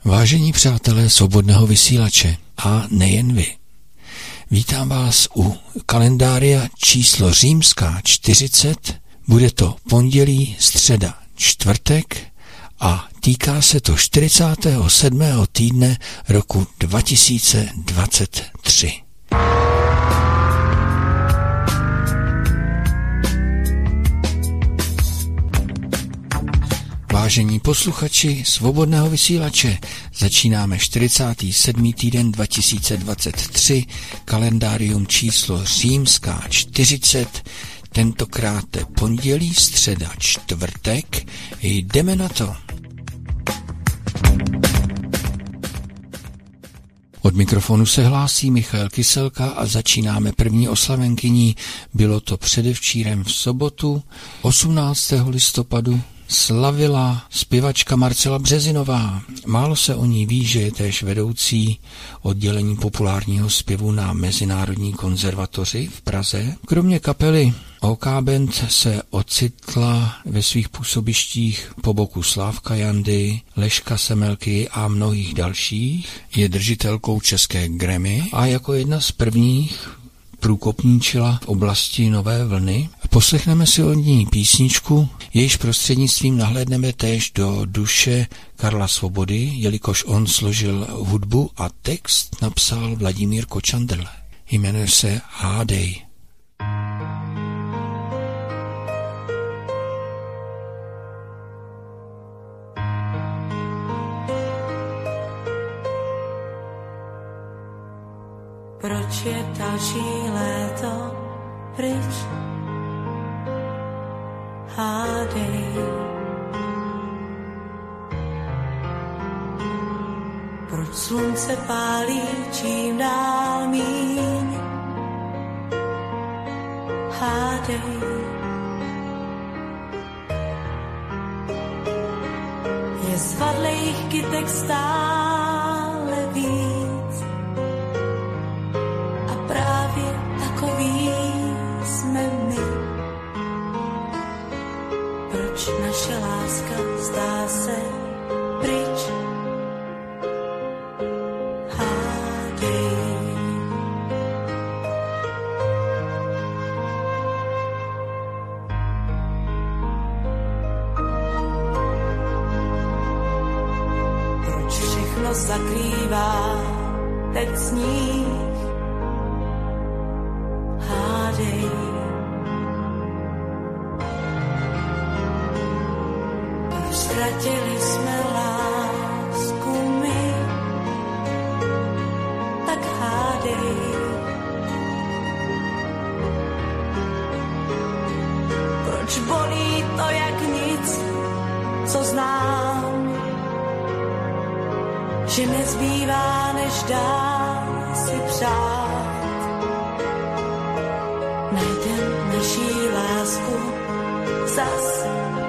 Vážení přátelé Svobodného vysílače a nejen vy. Vítám vás u kalendária číslo římská 40. Bude to pondělí, středa, čtvrtek a týká se to 47. týdne roku 2023. Vážení posluchači Svobodného vysílače, začínáme 47. týden 2023, kalendárium číslo římská 40, tentokrát pondělí, středa, čtvrtek, jdeme na to. Od mikrofonu se hlásí Michal Kyselka a začínáme první oslavenkyní. Bylo to předevčírem v sobotu 18. listopadu. Slavila zpěvačka Marcela Březinová. Málo se o ní ví, že je též vedoucí oddělení populárního zpěvu na Mezinárodní konzervatoři v Praze. Kromě kapely OK Band se ocitla ve svých působištích po boku Slávka Jandy, Leška Semelky a mnohých dalších. Je držitelkou české Grammy a jako jedna z prvních průkopníčila v oblasti nové vlny. Poslechneme si od ní písničku, jejíž prostřednictvím nahlédneme též do duše Karla Svobody, jelikož on složil hudbu a text napsal Vladimír Kočandrl. Jmenuje se Hádej. Proč je další léto pryč? Hádej. Proč slunce pálí čím dál míň? Hádej. Je zvadlejch kytek stále víc a právě takový jsme my. Proč naše láska zdá se pryč? Hádej. Proč všechno zakrývá teď sníh? Hádej. Ztratili jsme lásku my, tak hádej. Proč bolí to jak nic, co znám, že nezbývá, než dál si přát. Najdem naší lásku zas.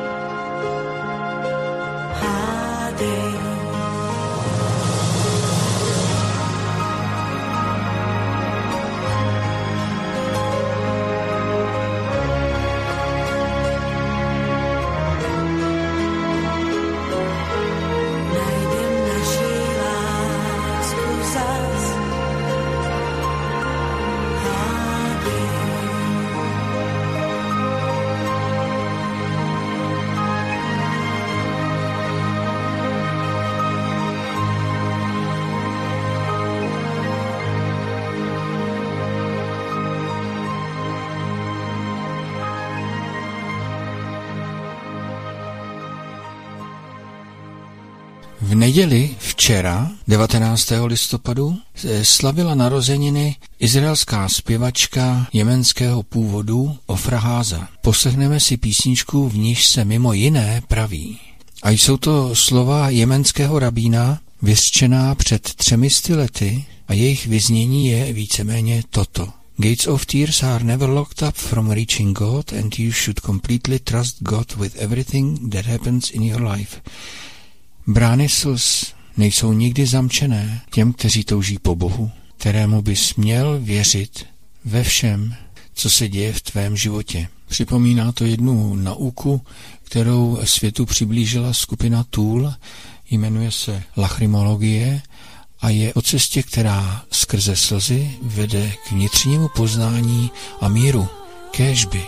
V neděli včera, 19. listopadu, slavila narozeniny izraelská zpěvačka jemenského původu Ofra Haza. Poslechneme si písničku, v níž se mimo jiné praví. A jsou to slova jemenského rabína, vyřčená před 300 lety a jejich vyznění je víceméně toto. Gates of tears are never locked up from reaching God and you should completely trust God with everything that happens in your life. Brány slz nejsou nikdy zamčené těm, kteří touží po Bohu, kterému bys měl věřit ve všem, co se děje v tvém životě. Připomíná to jednu nauku, kterou světu přiblížila skupina Tool. Jmenuje se Lachrymologie a je o cestě, která skrze slzy vede k vnitřnímu poznání a míru. Kéžby.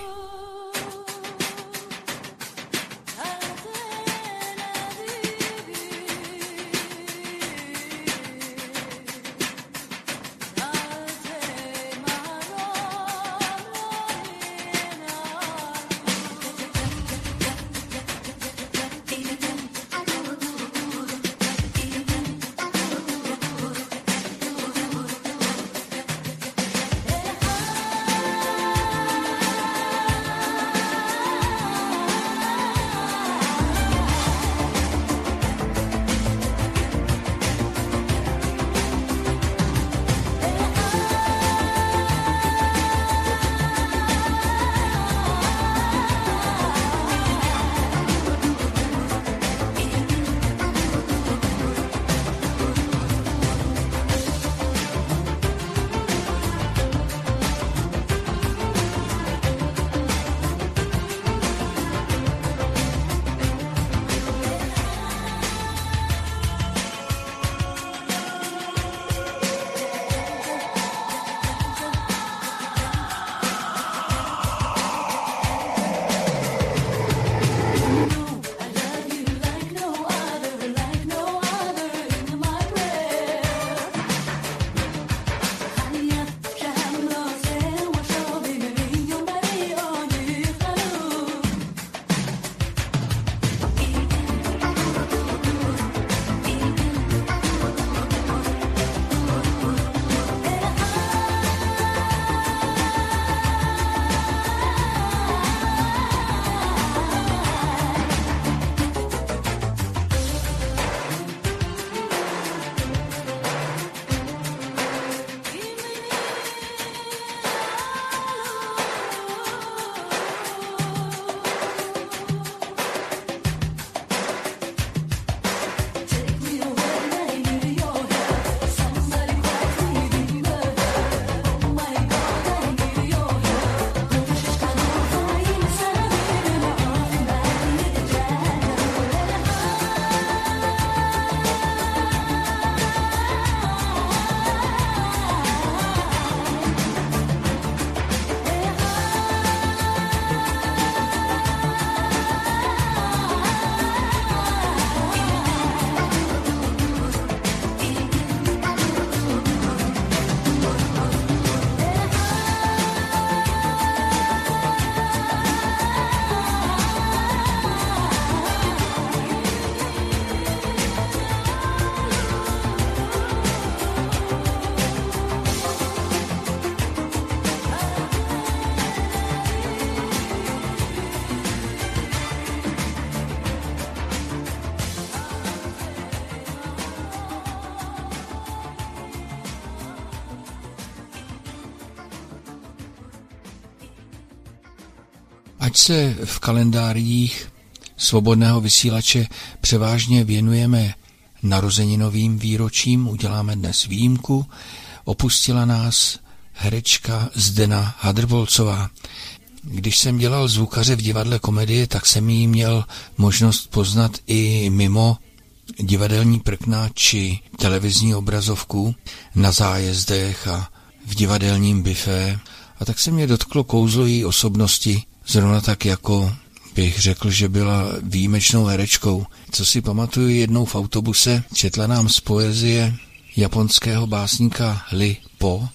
Ať se v kalendářích svobodného vysílače převážně věnujeme narozeninovým výročím, uděláme dnes výjimku, opustila nás herečka Zdena Hadrbolcová. Když jsem dělal zvukaře v divadle Komedie, tak jsem jí měl možnost poznat i mimo divadelní prkna či televizní obrazovku na zájezdech a v divadelním bifé. A tak se mě dotklo kouzlo její osobnosti, zrovna tak jako bych řekl, že byla výjimečnou herečkou. Co si pamatuju, jednou v autobuse četla nám z poezie japonského básníka Li Po.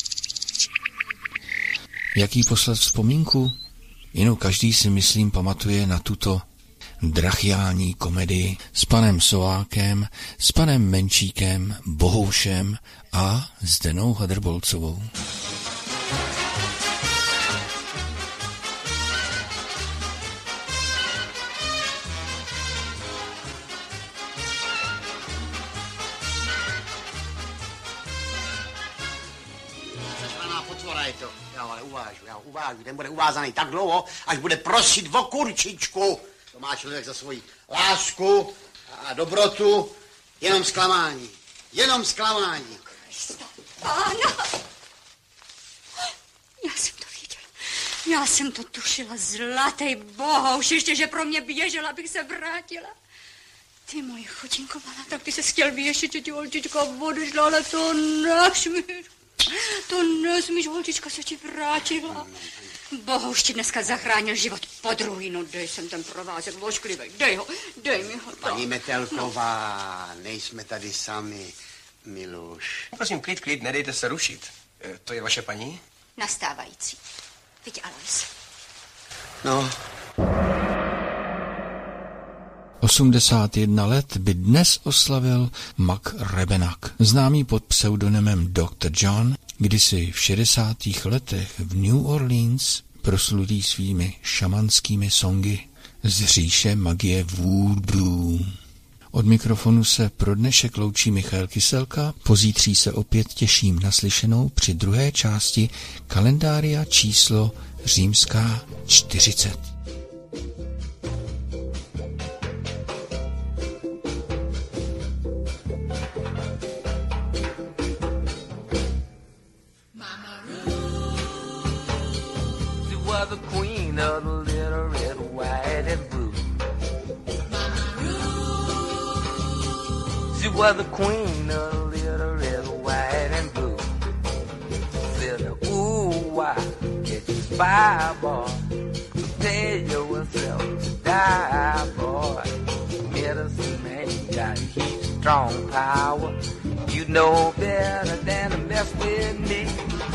Jaký poslat vzpomínku? Jenom každý si, myslím, pamatuje na tuto drachiální komedii s panem Sovákem, s panem Menčíkem, Bohoušem a Zdenou Hadrbolcovou. Ten bude uvázaný tak dlouho, až bude prosit o kurčičku. To má člověk za svoji lásku a dobrotu. Jenom zklamání. Jenom zklamání. Ano. Já jsem to viděla. Já jsem to tušila. Zlatý Bohouš, ještě, že pro mě běžela, abych se vrátila. Ty moje chodinko, pana, tak ty se chtěl věšet, že ti holčička odešla, ale to nesmíš, holčička se ti vrátila. Bohuž ti dneska zachránil život podruhý, no dej sem ten provázek vošklivej, dej mi ho. Paní Metelková, nejsme tady sami, Miluš. Prosím, klid, nedejte se rušit. To je vaše paní? Nastávající. Vidí Alois. No. 81 let by dnes oslavil Mac Rebennack, známý pod pseudonymem Dr. John, kdysi v 60. letech v New Orleans proslulý svými šamanskými songy z říše magie voodoo. Od mikrofonu se pro dnešek loučí Michael Kyselka, pozítří se opět těším na slyšenou při druhé části kalendária číslo římská 40. The queen of the little red, white and blue. She was the queen of the little red, white and blue. Said, ooh, why get you spy, boy? Tell yourself to die, boy. Medicine man got heat, strong power. You know better than to mess with me.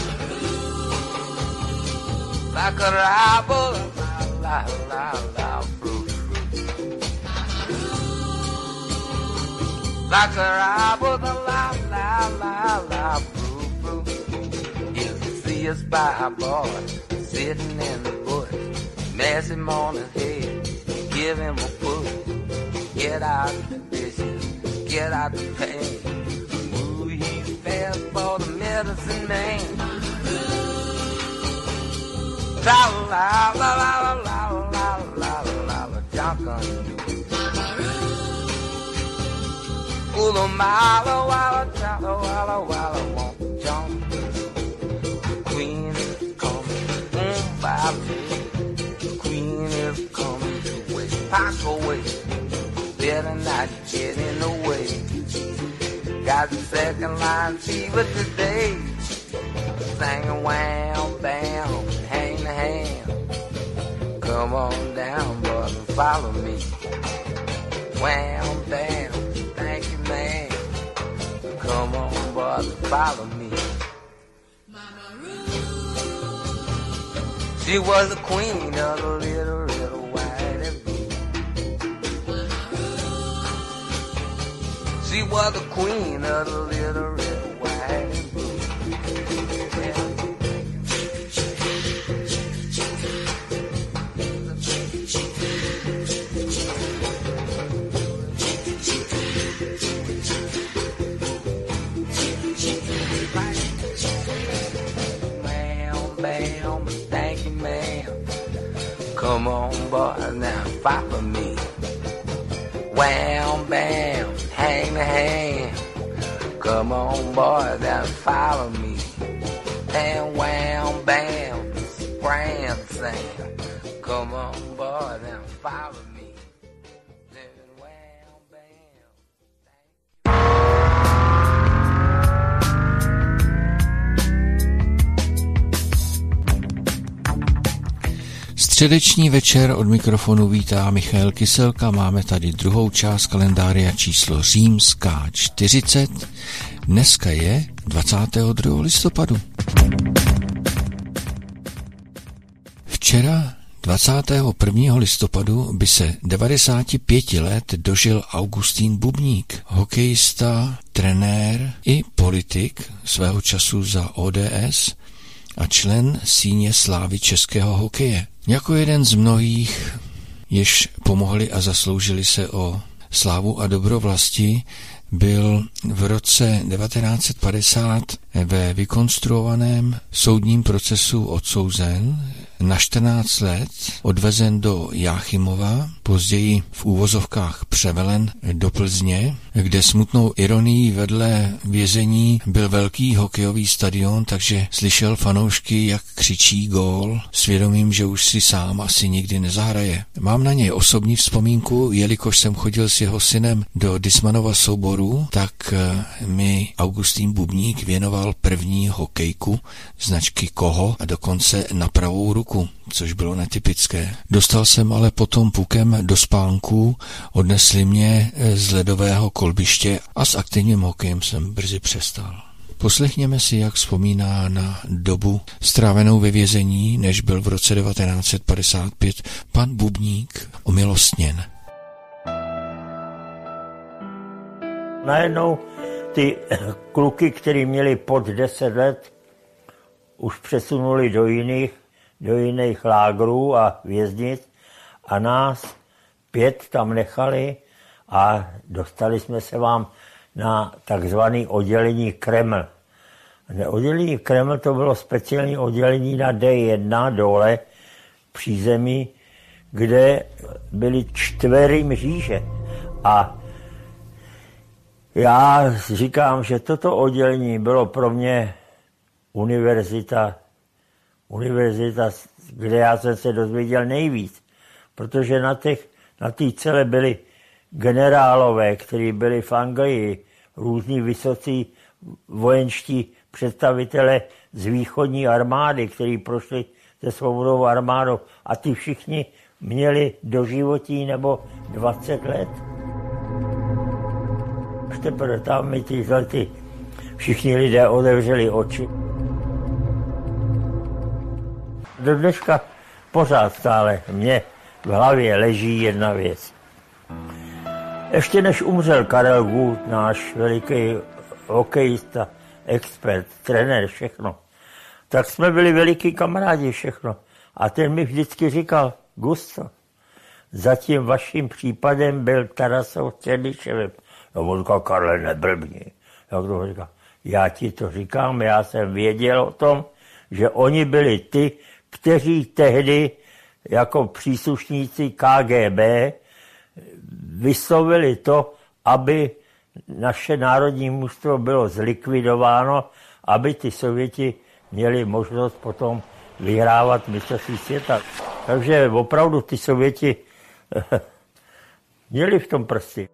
Like a rival, la, fruit. Like a rival, la, fruit. If you see a spy boy sitting in the bush, mess him on his head, give him a push. Get out the dishes, get out the pain. Ooh, he's fast for the medicine man. La la la la la la la la la Johnson. Ooh, the mile walla walla won't jump. Queen is coming, by me. Queen is coming to wait. Pack away, better not get in the way. Got the second line fever today. Singing wham bam. Come on down, boy, and follow me. Wham, bam, thank you, man. Come on, boy, and follow me. Mama Ruth. She was the queen of the little, little white and blue. Mama Ruth. She was the queen of the little, little white and blue. Come on, boy, now follow me. Wham, bam, hang the hand. Come on, boy, now follow me. And wham, bam, spray and sing. Come on, boy, now follow me. Then wham, bam. Středeční večer od mikrofonu vítá Michael Kyselka. Máme tady druhou část kalendária číslo římská 40. Dneska je 22. listopadu. Včera 21. listopadu by se 95 let dožil Augustín Bubník, hokejista, trenér i politik svého času za ODS a člen síně slávy českého hokeje. Jako jeden z mnohých, jež pomohli a zasloužili se o slávu a dobro vlasti, byl v roce 1950 ve vykonstruovaném soudním procesu odsouzen na 14 let odvezen do Jáchymova, později v úvozovkách převelen do Plzně, kde smutnou ironií vedle vězení byl velký hokejový stadion, takže slyšel fanoušky, jak křičí gól, svědomím, že už si sám asi nikdy nezahraje. Mám na něj osobní vzpomínku, jelikož jsem chodil s jeho synem do Dismanova souboru, tak mi Augustín Bubník věnoval první hokejku značky Koho a dokonce na pravou ruku, což bylo netypické. Dostal jsem ale potom pukem do spánku, odnesli mě z ledového kolbiště a s aktivním hokejem jsem brzy přestal. Poslechněme si, jak vzpomíná na dobu strávenou ve vězení, než byl v roce 1955 pan Bubník omilostněn. Najednou ty kluky, který měli pod 10 let, už přesunuli do jiných lágrů a věznic a nás 5 tam nechali a dostali jsme se vám na takzvané oddělení Kreml. Oddělení Kreml to bylo speciální oddělení na D1 dole v přízemí, kde byly 4 mříže. A já říkám, že toto oddělení bylo pro mě univerzita, kde já jsem se dozvěděl nejvíc, protože na té celé byli generálové, kteří byli v Anglii, různí vysocí vojenští představitelé z východní armády, kteří prošli se svobodovou armádou a ty všichni měli doživotí nebo 20 let. Až teprve tam mi ty všichni lidé otevřeli oči. Do dneška pořád stále mě v hlavě leží jedna věc. Ještě než umřel Karel Gott, náš veliký hokejista, expert, trenér, všechno, tak jsme byli veliký kamarádi, všechno. A ten mi vždycky říkal, Gusto, za tím vaším případem byl Tarasov Černyševem. No on říkal, Karle, neblbni. Jak to říkal? Já ti to říkám, já jsem věděl o tom, že oni byli ty, kteří tehdy jako příslušníci KGB vyslovili to, aby naše národní mužstvo bylo zlikvidováno, aby ty Sověti měli možnost potom vyhrávat mistrovství světa. Takže opravdu ty Sověti měli v tom prsty.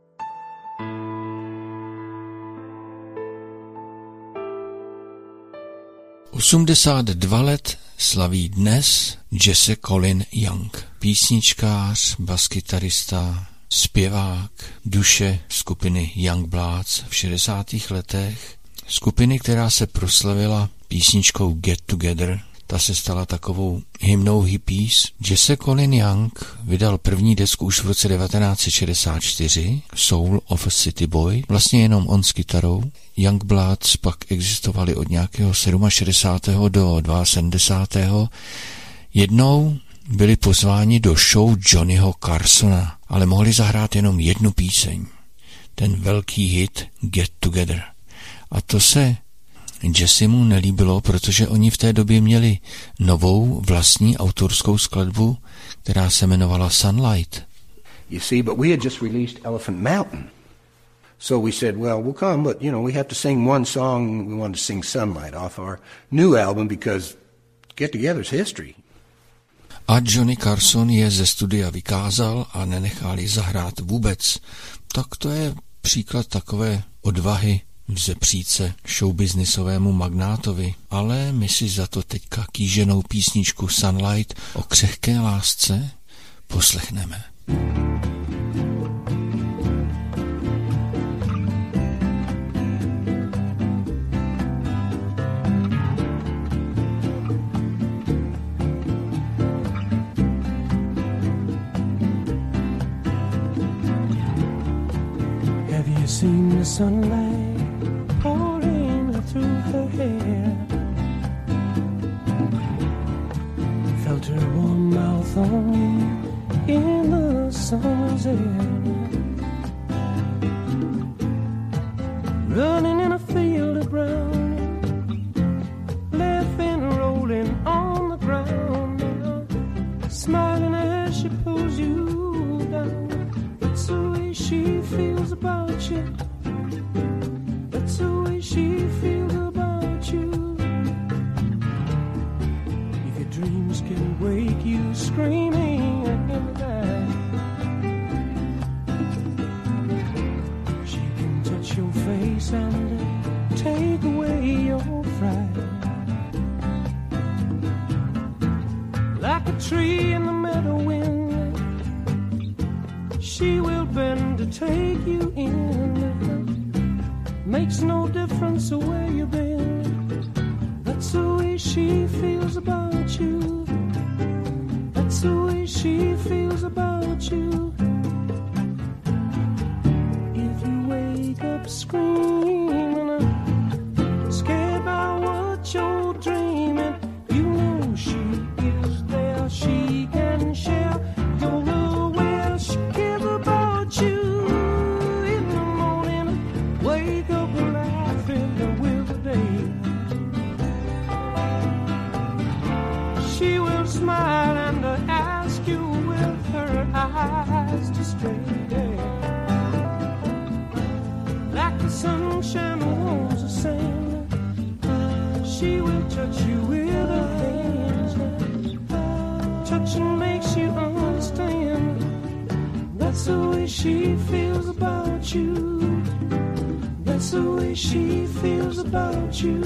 – 82 let slaví dnes Jesse Colin Young, písničkář, baskytarista, zpěvák, duše skupiny Youngbloods v 60. letech, skupiny, která se proslavila písničkou Get Together. Ta se stala takovou hymnou hippies. Jesse Colin Young vydal první desku už v roce 1964, Soul of a City Boy, vlastně jenom on s kytarou. Youngbloods pak existovali od nějakého 67. do 72. Jednou byli pozváni do show Johnnyho Carsona, ale mohli zahrát jenom jednu píseň. Ten velký hit Get Together. A to se Jessemu nelíbilo, protože oni v té době měli novou vlastní autorskou skladbu, která se jmenovala Sunlight. You see, but we had just released Elephant Mountain. So we said, well, we'll come, but, you know, we have to sing one song. We wanted to sing Sunlight off our new album because Get Together's history. A Johnny Carson je ze studia vykázal a nenechal ji zahrát vůbec. Tak to je příklad takové odvahy vzepřít se showbiznisovému magnátovi, ale my si za to teďka kýženou písničku Sunlight o křehké lásce poslechneme. Have you seen the sunlight pouring through her hair? Felt her warm mouth on me in the summer's air. Running in a field of brown, laughing, rolling on the ground. tree in the meadow wind. She will bend to take you in. Makes no difference where you've been. That's the way she feels about you. That's the way she feels about you. If you wake up screaming, scared by what you're dreaming, you know she is there. She can share your love where she cares about you. In the morning, wake up laughing with the day. She will smile and ask you with her eyes to stray. Like the sunshine warms the sand, she will touch you with her hands. Touching makes you understand. That's the way she feels about you. That's the way she feels about you.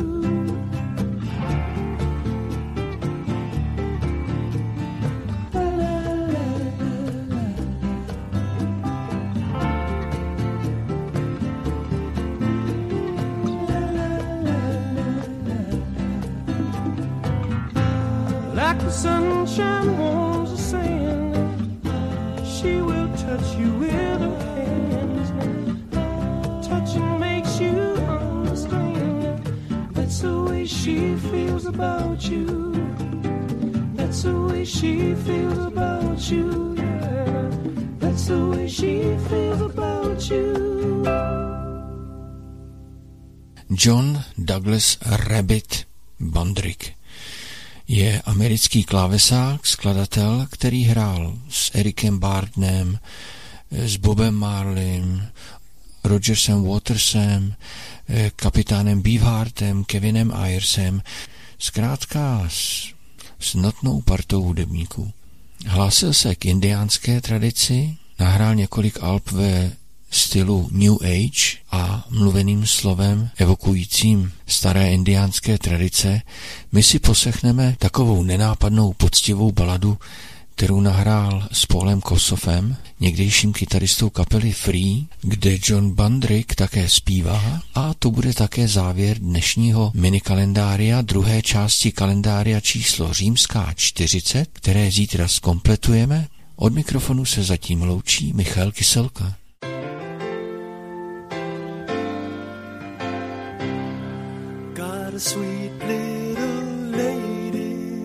Like the sunshine warms the sand, she will touch you with her hands. Touching makes you understand. That's the way she feels about you. That's the way she feels about you. Yeah. That's the way she feels about you. John Douglas Rabbit Bondrick je americký klávesák, skladatel, který hrál s Ericem Burdnem, s Bobem Marleym, Rogersem Watersem, kapitánem Beefheartem, Kevinem Ayersem, zkrátka s notnou partou hudebníků. Hlásil se k indiánské tradici, nahrál několik alb ve stylu New Age a mluveným slovem evokujícím staré indiánské tradice. My si poslechneme takovou nenápadnou poctivou baladu, kterou nahrál s Paulem Kossoffem, někdejším kytaristou kapely Free, kde John Bondrick také zpívá, a to bude také závěr dnešního minikalendária, druhé části kalendária číslo římská 40, které zítra zkompletujeme. Od mikrofonu se zatím loučí Michal Kyselka. Got a sweet little lady,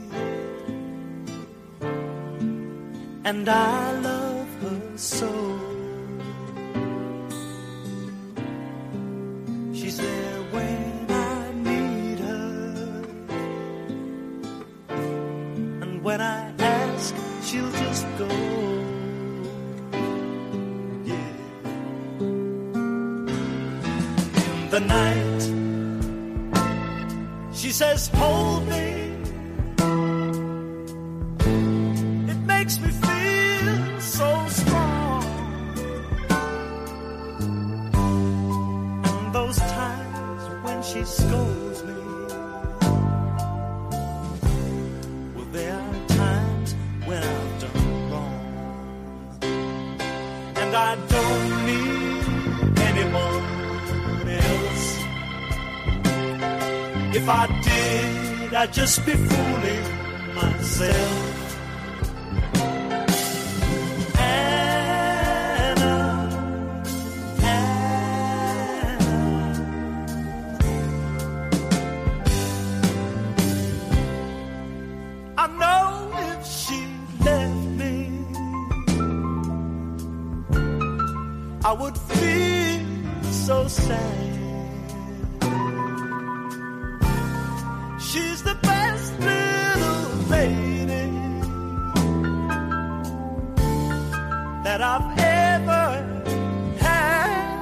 and I love her so. She's there when I need her, and when I ask, she'll just go. Yeah. In the night, she says, hold me. It makes me feel so strong. And those times when she scolds me, well, there are times when I've done wrong. And I don't need anyone else. If I did, I'd just be fooling myself. Anna, Anna. I know if she left me, I would feel so sad. She's the best little lady that I've ever had.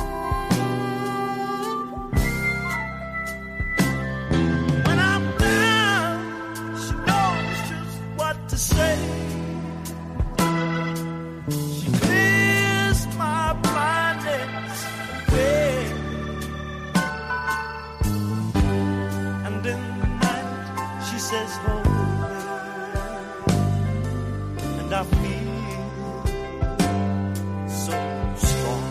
When I'm down, she knows just what to say. She clears my blindness away. And in says hold me. I feel so strong.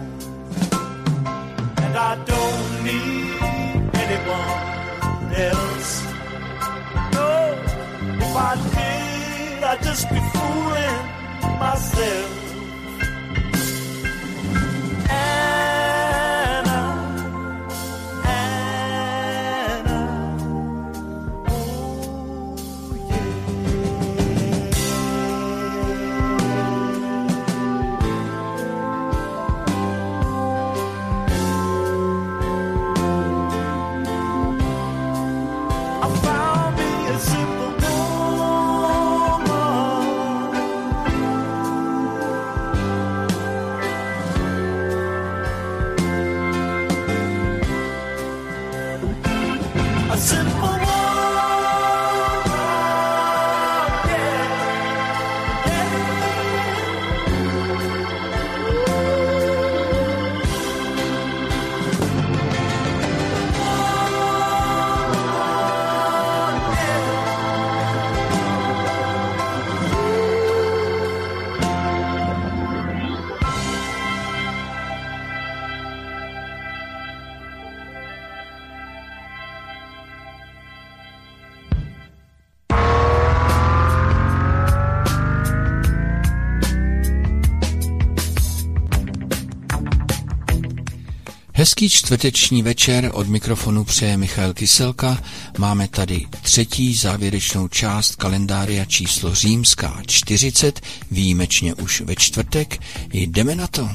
And I don't need anyone else. No, if I did, I'd just be fooling myself. Hezký čtvrteční večer, od mikrofonu přeje Michal Kyselka. Máme tady třetí závěrečnou část kalendária číslo římská 40, výjimečně už ve čtvrtek. Jdeme na to.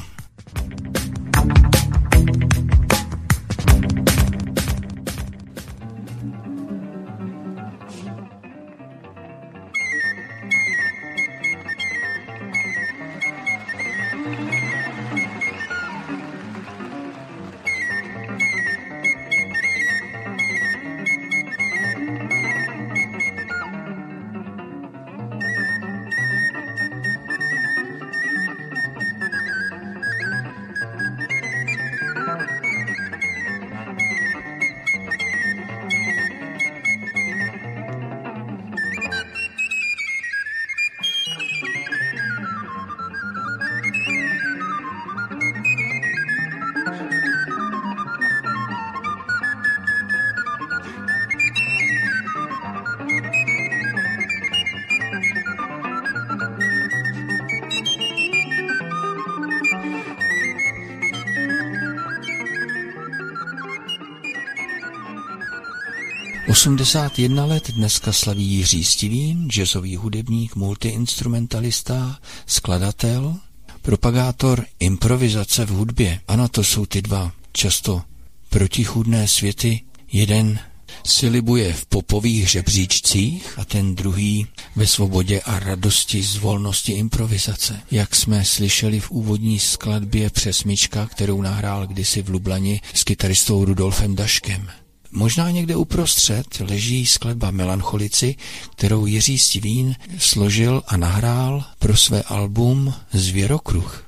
– 81 let dneska slaví Jiří Stivín, jazzový hudebník, multiinstrumentalista, skladatel, propagátor improvizace v hudbě. Ano, to jsou ty dva často protichůdné světy. Jeden si libuje v popových žebříčcích a ten druhý ve svobodě a radosti z volnosti improvizace. Jak jsme slyšeli v úvodní skladbě Přesmyčka, kterou nahrál kdysi v Lublani s kytaristou Rudolfem Daškem. Možná někde uprostřed leží skladba Melancholici, kterou Jiří Stivín složil a nahrál pro své album Zvěrokruh.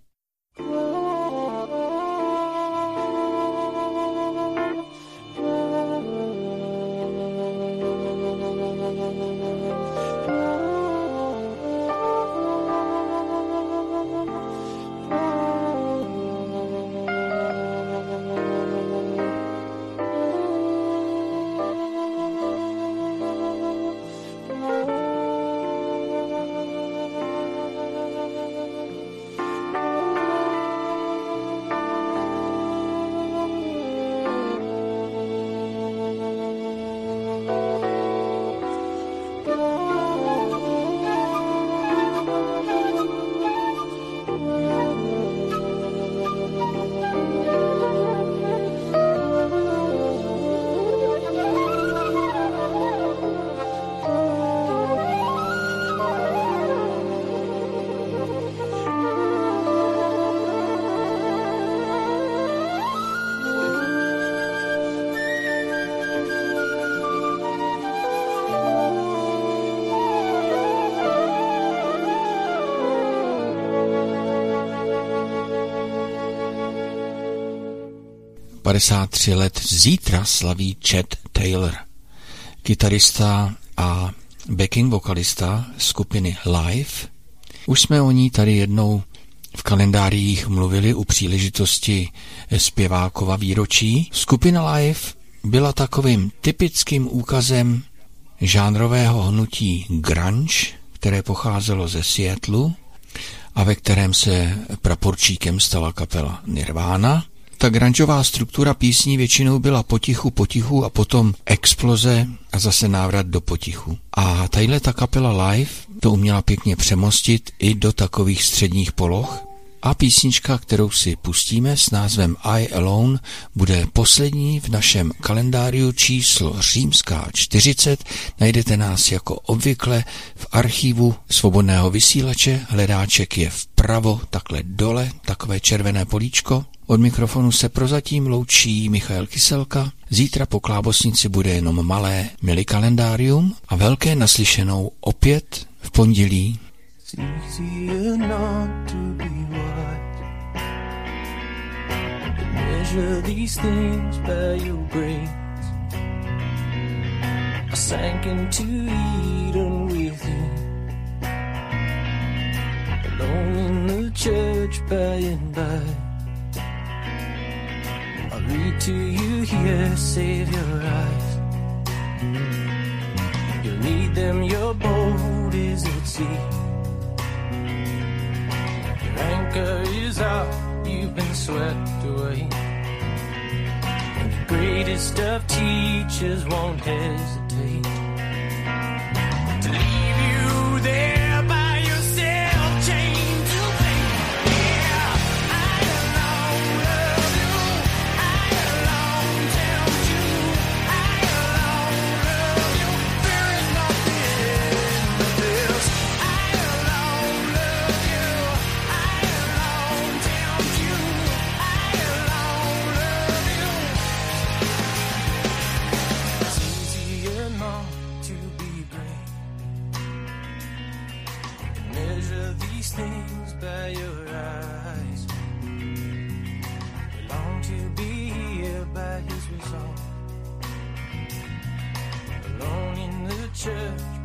– 53 let zítra slaví Chet Taylor, kytarista a backing vokalista skupiny Live, Už jsme o ní tady jednou v kalendářích mluvili u příležitosti zpěvákova výročí. Skupina Live byla takovým typickým úkazem žánrového hnutí grunge, které pocházelo ze Seattlu a ve kterém se praporčíkem stala kapela Nirvana. Ta grungeová struktura písní většinou byla potichu a potom exploze a zase návrat do potichu. A tadyhle ta kapela Live to uměla pěkně přemostit i do takových středních poloh. A písnička, kterou si pustíme s názvem I Alone, bude poslední v našem kalendáriu číslo římská 40. Najdete nás jako obvykle v archivu Svobodného vysílače. Hledáček je vpravo, takhle dole, takové červené políčko. Od mikrofonu se prozatím loučí Michael Kyselka. Zítra po Klábosnici bude jenom malé milikalendárium a velké naslyšenou opět v pondělí. Measure these things by your grace. I sank into Eden with you, alone in the church by and by. I'll read to you here, save your eyes. You'll need them, your boat is at sea. Your anchor is out, you've been swept away. And the greatest of teachers won't hesitate to leave you there by yourself, chained to faith. Yeah, I alone love you, I alone tempt you, I alone love you. There is nothing but this. I alone love you, I alone tempt you, I alone love you. It's easier not to be great. Measure these things by your eyes. We long to be here by his result. Alone in the church